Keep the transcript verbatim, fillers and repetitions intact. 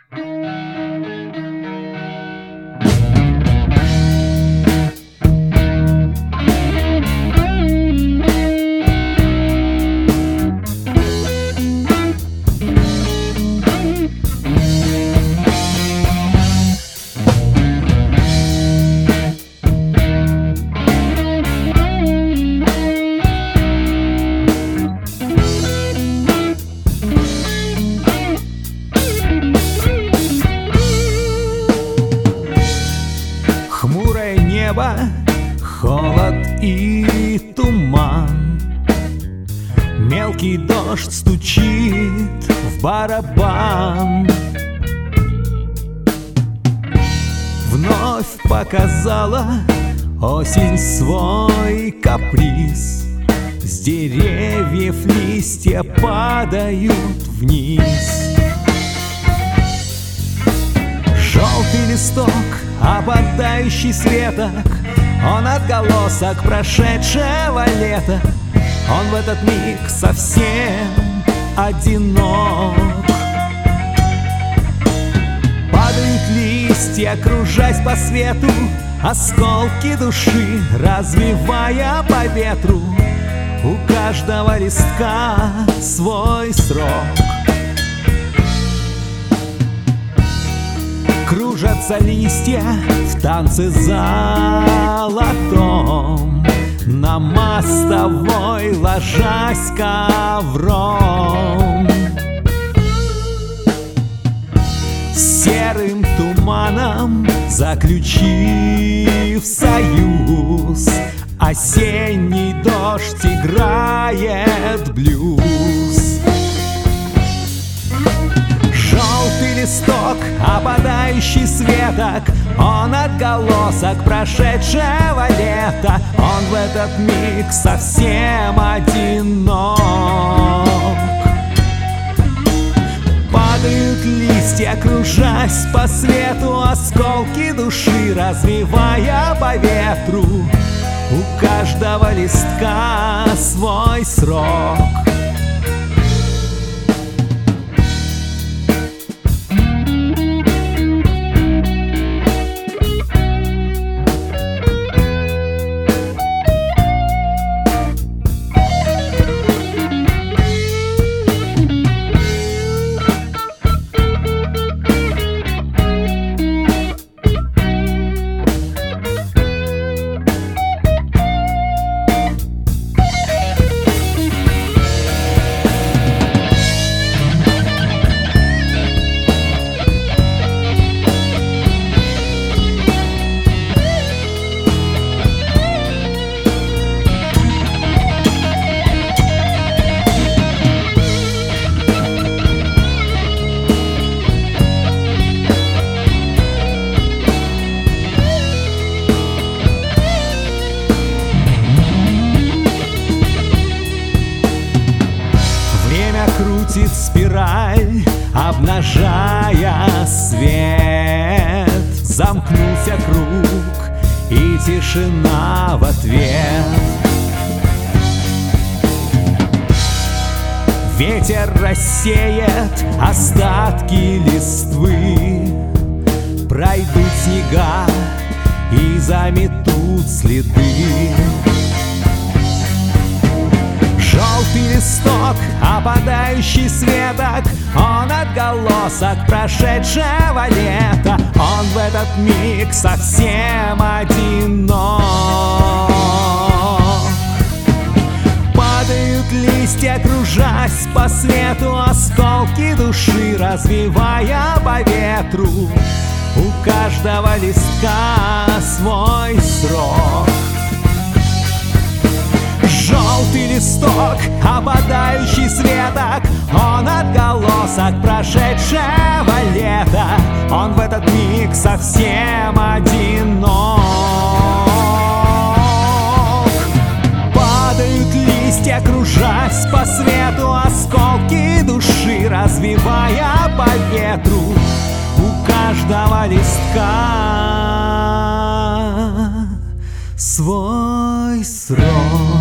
Хмурое небо, холод и туман, мелкий дождь стучит в барабан. Вновь показала осень свой каприз, с деревьев листья падают вниз. Желтый листок, опадающий с веток, он отголосок прошедшего лета. Он в этот миг совсем одинок. Падают листья, кружась по свету, осколки души развивая по ветру. У каждого листка свой срок. Кружатся листья в танце золотом, на мостовой ложась ковром. Серым туманом заключив союз, осенний дождь играет блюз. Желтый листок, опадающий с веток, он отголосок прошедшего лета. Он в этот миг совсем одинок. Падают листья, кружась по свету, осколки души развивая по ветру. У каждого листка свой срок. Крутит спираль, обнажая свет. Замкнулся круг, и тишина в ответ. Ветер рассеет остатки листвы, пройдут снега и заметут следы. Желтый листок, опадающий с веток, он отголосок прошедшего лета. Он в этот миг совсем одинок. Падают листья, кружась по свету, осколки души развивая по ветру. У каждого листка свой срок. Желтый листок, опадающий с веток, он отголосок прошедшего лета. Он в этот миг совсем одинок. Падают листья, кружась по свету, осколки души развивая по ветру. У каждого листка свой срок.